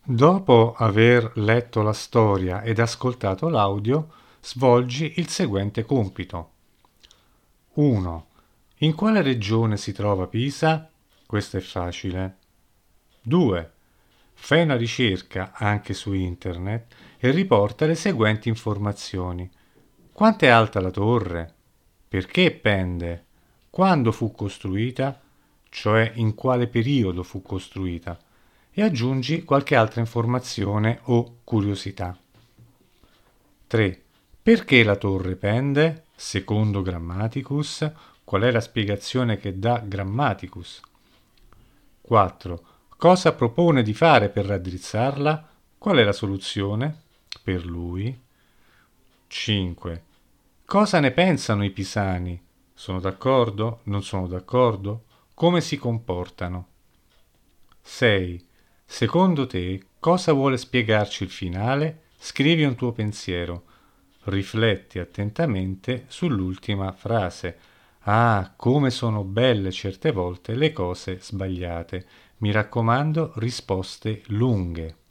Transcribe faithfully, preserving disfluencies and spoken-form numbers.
Dopo aver letto la storia ed ascoltato l'audio, svolgi il seguente compito. uno. In quale regione si trova Pisa? Questo è facile. due. Fai una ricerca anche su internet e riporta le seguenti informazioni. Quanto è alta la torre? Perché pende? Quando fu costruita? Cioè in quale periodo fu costruita? E aggiungi qualche altra informazione o curiosità. tre. Perché la torre pende? Secondo Grammaticus, qual è la spiegazione che dà Grammaticus? quattro. Cosa propone di fare per raddrizzarla? Qual è la soluzione? Per lui. cinque. Cosa ne pensano i pisani? Sono d'accordo? Non sono d'accordo? Come si comportano? sei. Secondo te, cosa vuole spiegarci il finale? Scrivi un tuo pensiero. Rifletti attentamente sull'ultima frase. Ah, come sono belle certe volte le cose sbagliate. Mi raccomando, risposte lunghe.